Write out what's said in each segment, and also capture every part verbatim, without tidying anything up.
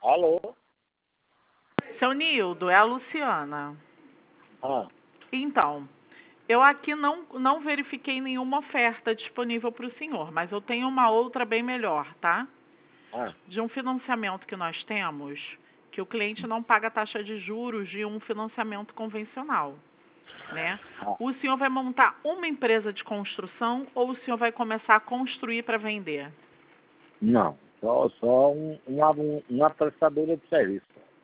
Alô? Seu Nildo, é a Luciana. Ah, Então, eu aqui não, não verifiquei nenhuma oferta disponível para o senhor, mas eu tenho uma outra bem melhor, tá? ah, De um financiamento que nós temos, que o cliente não paga taxa de juros de um financiamento convencional, né? ah. O senhor vai montar uma empresa de construção ou o senhor vai começar a construir para vender? Não, só, só um, uma, um- uma prestadora de serviço.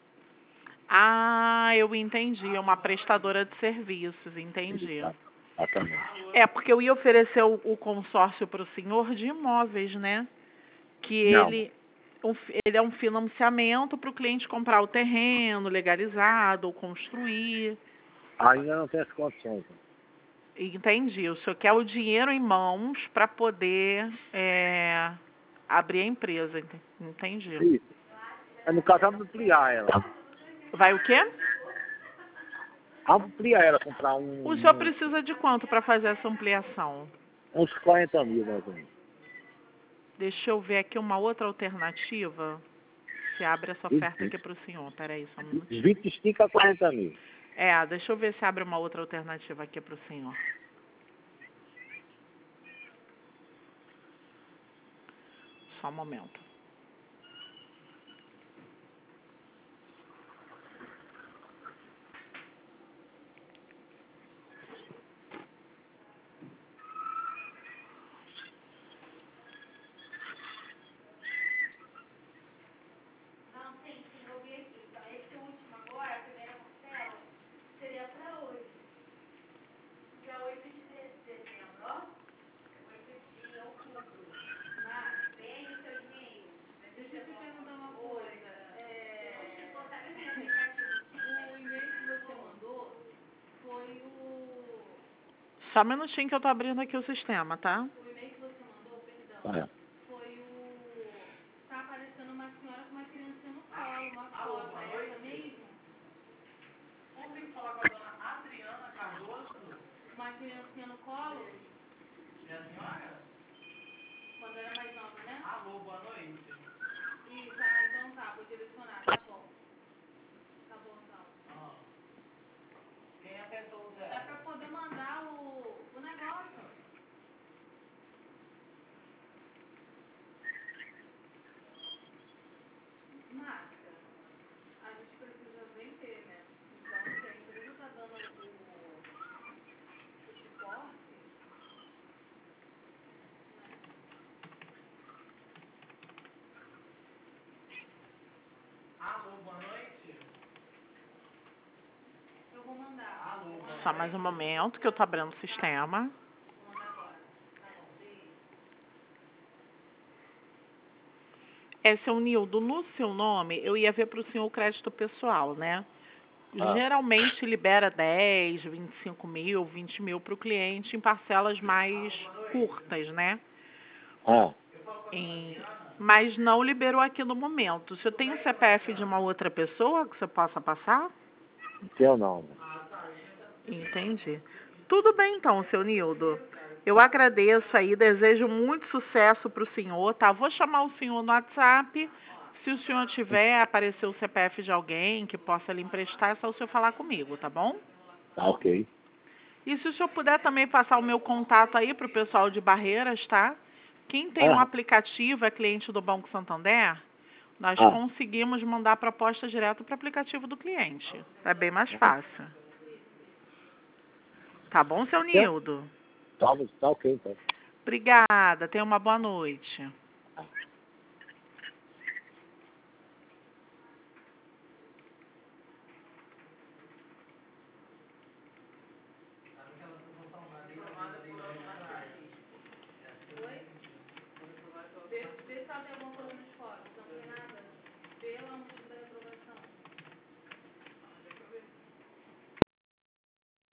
Ah, eu entendi, é uma prestadora de serviços, entendi. Exatamente. É, porque eu ia oferecer o, o consórcio para o senhor de imóveis, né? Que Não, ele, um fi- ele é um financiamento para o cliente comprar o terreno legalizado ou construir. ainda não tem as condições. Entendi. O senhor quer o dinheiro em mãos para poder é, abrir a empresa. ente- Entendi. Isso. É, no caso, ampliar ela. Vai o quê? Ampliar ela, comprar O senhor um, um- precisa de quanto para fazer essa ampliação? uns quarenta mil, mais ou menos. Deixa eu ver aqui uma outra alternativa. Se abre essa oferta aqui para o senhor. Peraí, só um minutinho. vinte e cinco a quarenta mil. É, deixa eu ver se abre uma outra alternativa aqui para o senhor. Só um momento. Só um minutinho que eu tô abrindo aqui o sistema, tá? É. Só mais um momento que eu tô abrindo o sistema. É, seu Nildo, no seu nome, eu ia ver para o senhor o crédito pessoal, né? Ah, Geralmente libera dez, vinte e cinco mil, vinte mil para o cliente em parcelas mais curtas, né? ah, Em- Mas não liberou aqui no momento. O senhor tem o C P F de uma outra pessoa que você possa passar? não sei não. Entendi. Tudo bem então, seu Nildo. Eu agradeço aí, desejo muito sucesso para o senhor, tá? Vou chamar o senhor no WhatsApp. Se o senhor tiver, aparecer o C P F de alguém que possa lhe emprestar, é só o senhor falar comigo, tá bom? Tá ok. E se o senhor puder também passar o meu contato aí para o pessoal de Barreiras, tá? Quem tem um Ah, aplicativo é cliente do Banco Santander, nós ah, conseguimos mandar a proposta direto para o aplicativo do cliente. É bem mais fácil. Tá bom, seu tá, Nildo? tá, tá ok, então. Obrigada, tenha uma boa noite.